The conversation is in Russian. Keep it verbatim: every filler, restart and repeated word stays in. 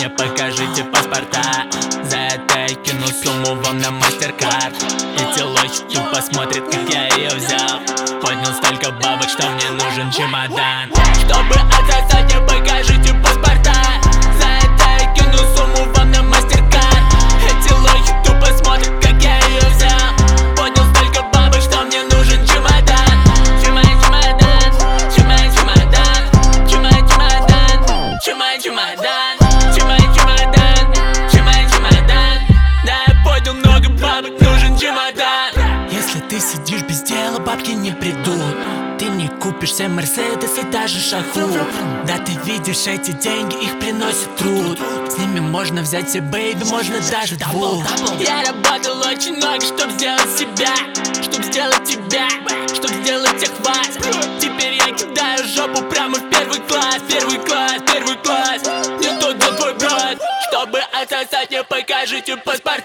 мне покажите паспорта. За это я кину сумму вам на мастер-карт. И телочки посмотрит, как я ее взял. Поднял столько бабок, что мне нужен чемодан. Чтобы отсосать, мне покажите паспорта. За это я кину сумму вам на мастер-карт. И телочки тупо смотрит, как я ее взял. Поднял столько бабок, что мне нужен чемодан. Чемодан, чемодан, чемодан, чемодан, чемодан, чемодан. Если ты сидишь без дела, бабки не придут. Ты не купишь себе Мерседес и даже шаху. Да ты видишь эти деньги, их приносит труд. С ними можно взять себе бэйби, можно даже двух. Я работал очень много, чтоб сделать себя, чтоб сделать тебя, чтоб сделать тех вас. Теперь я кидаю жопу прямо в первый класс. Первый класс, первый класс. Не тот, кто твой брат. Чтобы отсосать, мне покажите паспорт.